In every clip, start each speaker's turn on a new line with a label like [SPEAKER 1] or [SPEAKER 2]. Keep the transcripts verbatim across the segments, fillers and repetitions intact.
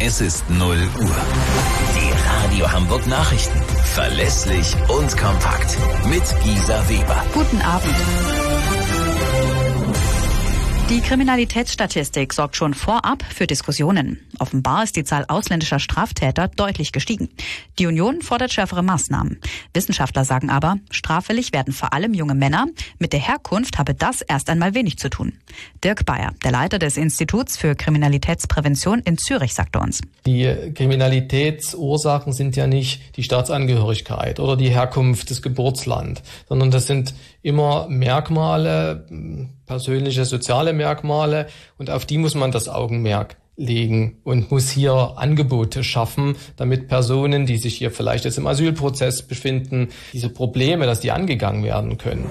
[SPEAKER 1] Es ist null Uhr. Die Radio Hamburg Nachrichten. Verlässlich und kompakt. Mit Gisa Weber.
[SPEAKER 2] Guten Abend. Die Kriminalitätsstatistik sorgt schon vorab für Diskussionen. Offenbar ist die Zahl ausländischer Straftäter deutlich gestiegen. Die Union fordert schärfere Maßnahmen. Wissenschaftler sagen aber, straffällig werden vor allem junge Männer. Mit der Herkunft habe das erst einmal wenig zu tun. Dirk Bayer, der Leiter des Instituts für Kriminalitätsprävention in Zürich, sagte uns.
[SPEAKER 3] Die Kriminalitätsursachen sind ja nicht die Staatsangehörigkeit oder die Herkunft, das Geburtsland, sondern das sind immer Merkmale, persönliche, soziale Merkmale, und auf die muss man das Augenmerk legen und muss hier Angebote schaffen, damit Personen, die sich hier vielleicht jetzt im Asylprozess befinden, diese Probleme, dass die angegangen werden können.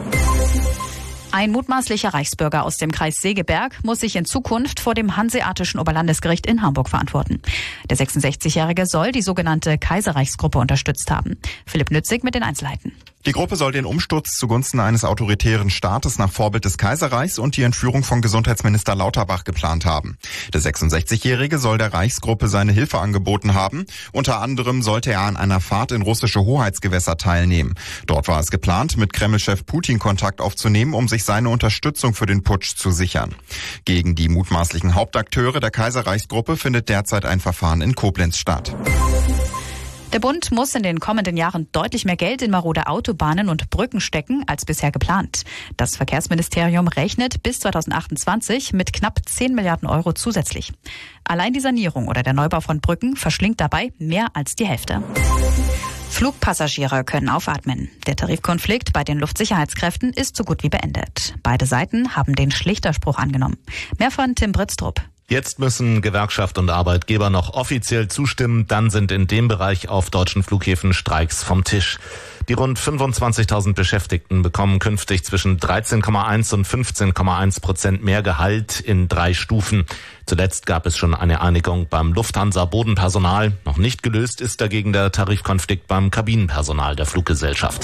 [SPEAKER 2] Ein mutmaßlicher Reichsbürger aus dem Kreis Segeberg muss sich in Zukunft vor dem Hanseatischen Oberlandesgericht in Hamburg verantworten. Der sechsundsechzigjährige soll die sogenannte Kaiserreichsgruppe unterstützt haben. Philipp Nützig mit den Einzelheiten.
[SPEAKER 4] Die Gruppe soll den Umsturz zugunsten eines autoritären Staates nach Vorbild des Kaiserreichs und die Entführung von Gesundheitsminister Lauterbach geplant haben. Der sechsundsechzigjährige soll der Reichsgruppe seine Hilfe angeboten haben. Unter anderem sollte er an einer Fahrt in russische Hoheitsgewässer teilnehmen. Dort war es geplant, mit Kreml-Chef Putin Kontakt aufzunehmen, um sich seine Unterstützung für den Putsch zu sichern. Gegen die mutmaßlichen Hauptakteure der Kaiserreichsgruppe findet derzeit ein Verfahren in Koblenz statt.
[SPEAKER 2] Der Bund muss in den kommenden Jahren deutlich mehr Geld in marode Autobahnen und Brücken stecken als bisher geplant. Das Verkehrsministerium rechnet bis zweitausendachtundzwanzig mit knapp zehn Milliarden Euro zusätzlich. Allein die Sanierung oder der Neubau von Brücken verschlingt dabei mehr als die Hälfte. Flugpassagiere können aufatmen. Der Tarifkonflikt bei den Luftsicherheitskräften ist so gut wie beendet. Beide Seiten haben den Schlichterspruch angenommen. Mehr von Tim Britztrup.
[SPEAKER 5] Jetzt müssen Gewerkschaft und Arbeitgeber noch offiziell zustimmen, dann sind in dem Bereich auf deutschen Flughäfen Streiks vom Tisch. Die rund fünfundzwanzigtausend Beschäftigten bekommen künftig zwischen dreizehn Komma eins und fünfzehn Komma eins Prozent mehr Gehalt in drei Stufen. Zuletzt gab es schon eine Einigung beim Lufthansa-Bodenpersonal. Noch nicht gelöst ist dagegen der Tarifkonflikt beim Kabinenpersonal der Fluggesellschaft.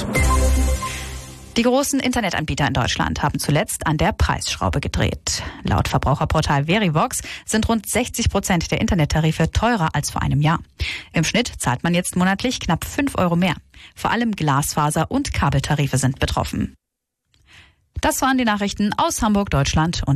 [SPEAKER 2] Die großen Internetanbieter in Deutschland haben zuletzt an der Preisschraube gedreht. Laut Verbraucherportal Verivox sind rund sechzig Prozent der Internettarife teurer als vor einem Jahr. Im Schnitt zahlt man jetzt monatlich knapp fünf Euro mehr. Vor allem Glasfaser- und Kabeltarife sind betroffen. Das waren die Nachrichten aus Hamburg, Deutschland und